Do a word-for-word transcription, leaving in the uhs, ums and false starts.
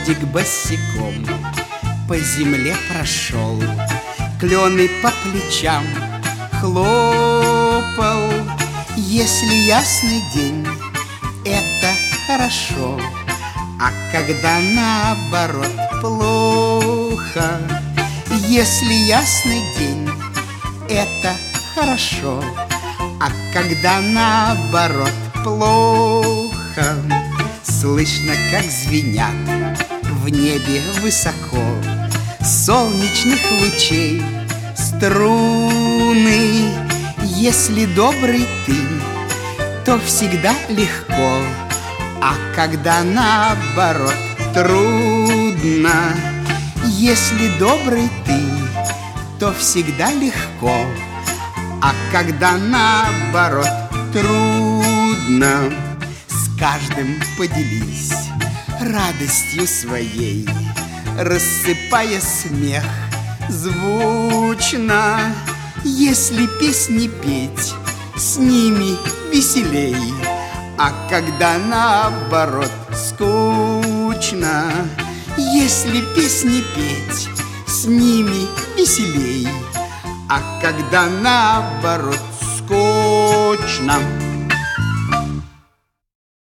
дождик босиком по земле прошел, клены по плечам хлопал. Если ясный день, это хорошо, а когда наоборот плохо. Если ясный день, это хорошо, а когда наоборот плохо. Слышно, как звенят в небе высоко солнечных лучей струны. Если добрый ты, то всегда легко, а когда наоборот трудно. Если добрый ты, то всегда легко, а когда наоборот трудно. С каждым поделись радостью своей, рассыпая смех звучно. Если песни петь, с ними веселей, а когда наоборот скучно. Если песни петь, с ними веселей, а когда наоборот скучно.